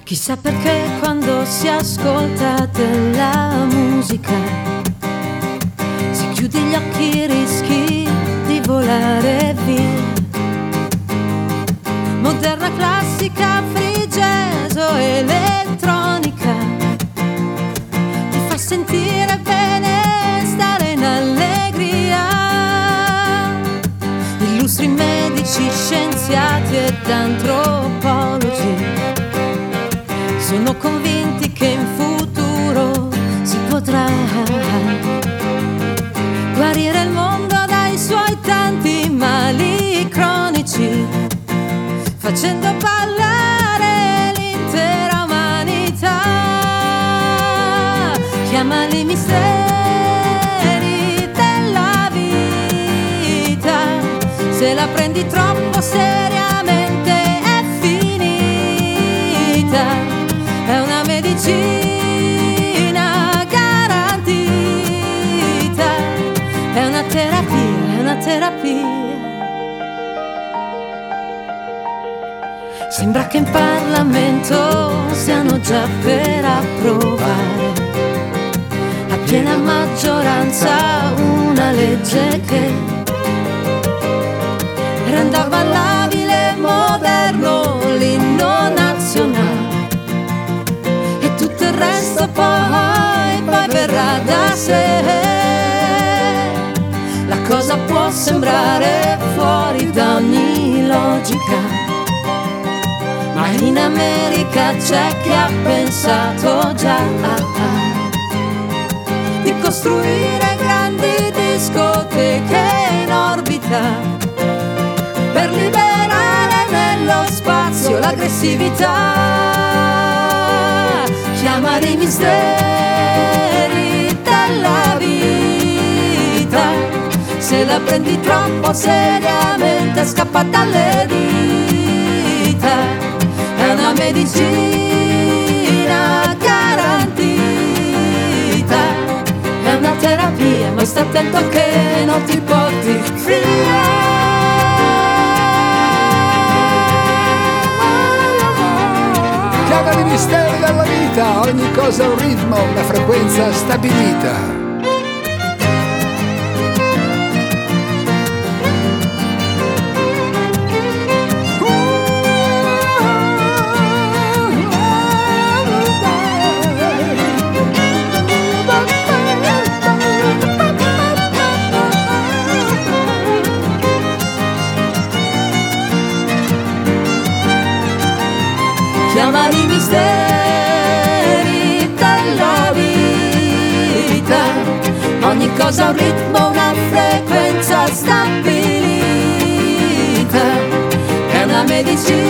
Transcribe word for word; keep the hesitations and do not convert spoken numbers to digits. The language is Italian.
Chissà perché quando si ascolta della musica si chiudi gli occhi, rischi di volare via. Moderna, classica, free jazz o elettronica ti fa sentire bene, stare in allegria. Illustri medici, scienziati ed antropologi sono convinti che in futuro si potrà guarire il mondo dai suoi tanti mali cronici, facendo ballare l'intera umanità. Chiamali misteri della vita, se la prendi troppo seriamente è finita. È una medicina garantita, è una terapia, è una terapia. Sembra che in Parlamento stiano già per approvare a piena maggioranza una legge che renda ballabile e moderno l'inno nazionale. Tutto il resto poi, poi verrà da sé. La cosa può sembrare fuori da ogni logica, ma in America c'è chi ha pensato già di costruire grandi discoteche in orbita per liberare nello spazio l'aggressività. Chiamare i misteri della vita, se la prendi troppo seriamente scappa dalle dita. È una medicina garantita, è una terapia, ma sta attento che non ti porti via. Chiamali i misteri della vita, ogni cosa ha un ritmo, una frequenza stabilita. Chiamali i misteri della vita, ogni cosa ha un ritmo, una frequenza stabilita. È una medicina